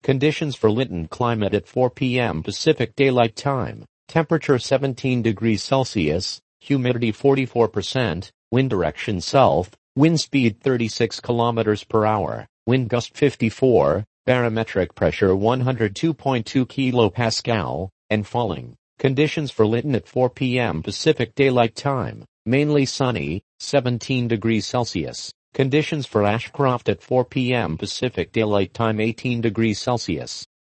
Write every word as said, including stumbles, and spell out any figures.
Conditions for Lytton climate at four p m Pacific Daylight Time. Temperature seventeen degrees Celsius, humidity forty-four percent, wind direction south, wind speed thirty-six kilometers per hour, wind gust fifty-four, barometric pressure one hundred two point two kilopascal, and falling. Conditions for Lytton at four p m Pacific Daylight Time. Mainly sunny, seventeen degrees Celsius. Conditions for Ashcroft at four p m Pacific Daylight Time eighteen degrees Celsius.